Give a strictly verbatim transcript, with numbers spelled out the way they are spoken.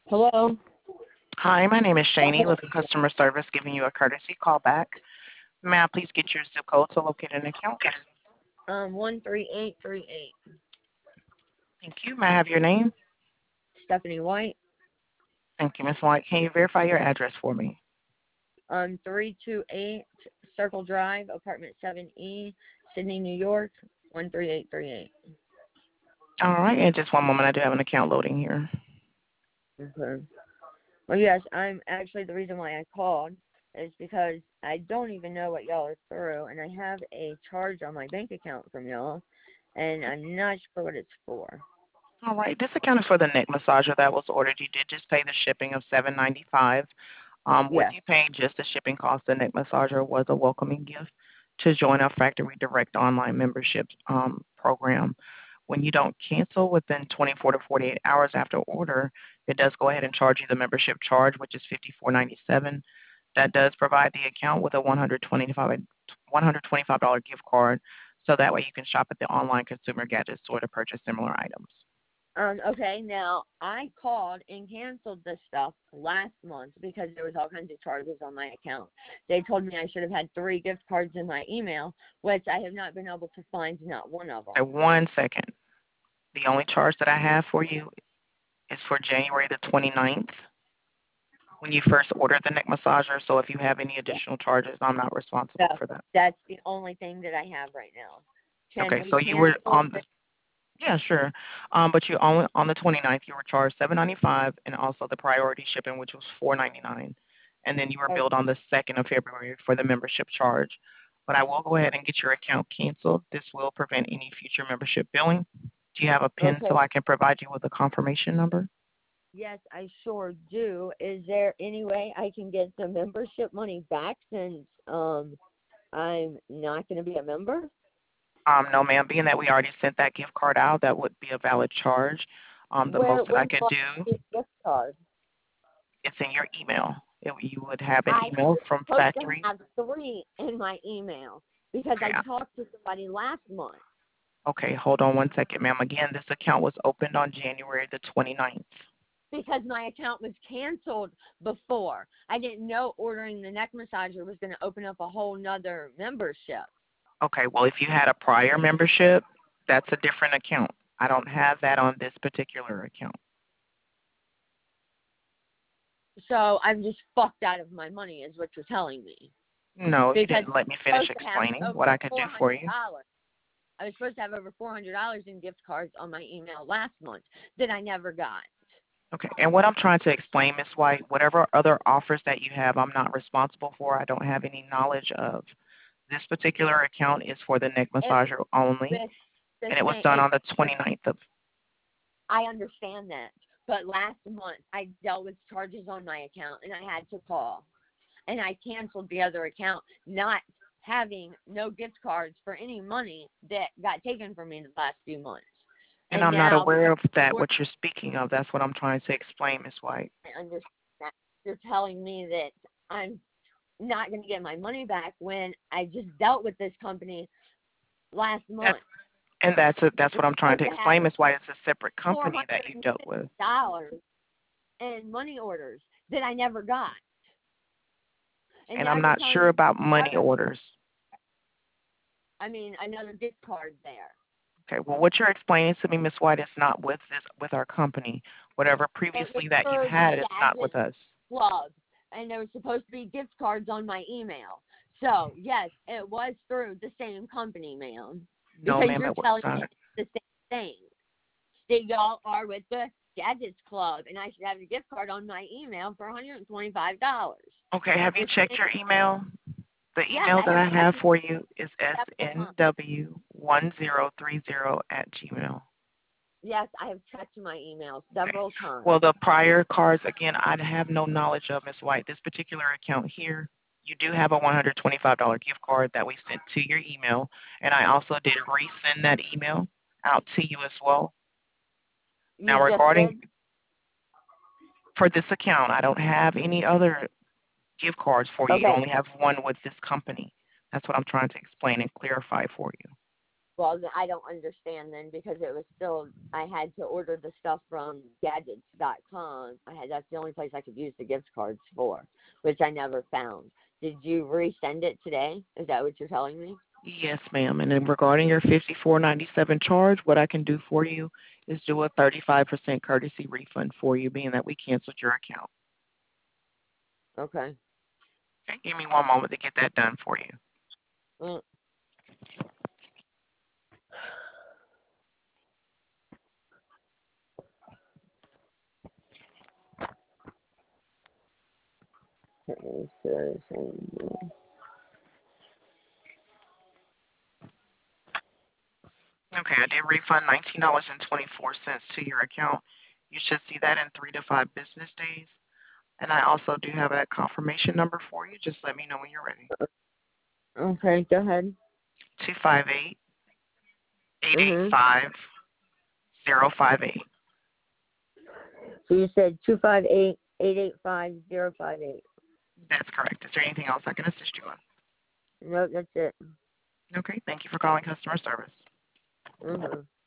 Hello. Hi, my name is Shani with customer service giving you a courtesy call back. May I please get your zip code to locate an account? Um, one three eight three eight. Thank you. May I have your name? Stephanie White. Thank you, Miss White. Can you verify your address for me? Um, three two eight Circle Drive, apartment seven E, Sydney, New York. One three eight three eight. All right, in just one moment, I do have an account loading here. Okay. Well, yes, I'm actually the reason why I called is because I don't even know what y'all are through, and I have a charge on my bank account from y'all, and I'm not sure what it's for. All right, this account is for the neck massager that was ordered. You did just pay the shipping of seven ninety-five. Um, with Yes. you paying just the shipping cost, the neck massager was a welcoming gift to join our Factory Direct online membership um, program. When you don't cancel within twenty-four to forty-eight hours after order, it does go ahead and charge you the membership charge, which is fifty-four ninety-seven. That does provide the account with a one hundred twenty-five one hundred twenty-five dollars gift card, so that way you can shop at the online consumer gadget store to purchase similar items. Um, okay, now I called and canceled this stuff last month because there was all kinds of charges on my account. They told me I should have had three gift cards in my email, which I have not been able to find not one of Okay, them. one second. The only charge that I have for you is for January the twenty-ninth when you first ordered the neck massager. So if you have any Yeah. additional charges, I'm not So responsible for that. that's the only thing that I have right now. Can Okay, we so you were cancel on the it? yeah, sure. Um, but you on on the twenty-ninth, you were charged seven ninety-five and also the priority shipping, which was four ninety-nine, and then you were Oh, billed on the second of February for the membership charge. But I will go ahead and get your account canceled. This will prevent any future membership billing. Do you have a PIN so okay. I can provide you with a confirmation number? Yes, I sure do. Is there any way I can get the membership money back since um I'm not going to be a member? Um, no, ma'am. Being that we already sent that gift card out, that would be a valid charge. Um, the Where most that I where could do I do, get gift card? it's in your email. It, you would have an I email was from supposed to factory. have three in my email because Okay, I talked to somebody last month okay, hold on one second, ma'am. Again, this account was opened on January the twenty-ninth. because my account was canceled before. I didn't know ordering the neck massager was going to open up a whole nother membership. Okay, well, if you had a prior membership, that's a different account. I don't have that on this particular account. So I'm just fucked out of my money, is what you're telling me. No, you Because didn't let me I finish was supposed to have explaining what over I could do four for hundred you. dollars. I was supposed to have over four hundred dollars in gift cards on my email last month that I never got. Okay, and what I'm trying to explain, Miss White, whatever other offers that you have, I'm not responsible for. I don't have any knowledge of. This particular account is for the neck And massager only, with the and it was same, done and on the with 29th of. I understand that. But last month, I dealt with charges on my account, and I had to call. And I canceled the other account, not having no gift cards for any money that got taken from me the last few months. And And I'm not now, aware because of that, what you're speaking of. That's what I'm trying to explain, Miss White. I understand that, you're telling me that I'm not going to get my money back when I just dealt with this company last That's, month. and that's a, that's We're what I'm trying supposed to to have explain, Miss White. It's a separate company that you dealt with. four hundred fifty dollars in money orders that I never got. And And now I'm you're not telling sure me about money another, orders. I mean, another gift card there. Okay, well, what you're explaining to me, Miss White, is not with this with our company. Whatever It was previously that you've for had is not Gadget with us. Club, and there was supposed to be gift cards on my email. So, yes, it was through the same company, ma'am, No, because ma'am, you're it was telling me not. it's the same thing. That y'all are with the Gadgets Club, and I should have a gift card on my email for one hundred twenty-five dollars. Okay, have you The checked same, your email? The yes, email I that have I have checked it for you is several times. S N W one zero three zero at Gmail. Yes, I have checked my email Okay. several times. Well, the prior cards, again, I have no knowledge of, Miss White. This particular account here, you do have a one hundred twenty-five dollars gift card that we sent to your email, and I also did resend that email out to you as well. You Now, just regarding did? for this account, I don't have any other gift cards for you. You Okay. only have one with this company. That's what I'm trying to explain and clarify for you. Well, then I don't understand then because it was still I had to order the stuff from gadgets dot com. I had that's the only place I could use the gift cards for, which I never found. Did you resend it today? Is that what you're telling me? Yes, ma'am. And then regarding your fifty-four ninety-seven charge, what I can do for you is do a thirty-five percent courtesy refund for you, being that we canceled your account. Okay. Okay, give me one moment to get that done for you. Mm. Okay, I did refund nineteen dollars and twenty-four cents to your account. You should see that in three to five business days. And I also do have a confirmation number for you. Just let me know when you're ready. Okay, go ahead. two five eight, eight eight Mhm. five, zero five eight. So you said two five eight eight eight five zero five eight. That's correct. Is there anything else I can assist you on? No, that's it. Okay, thank you for calling customer service. Mhm.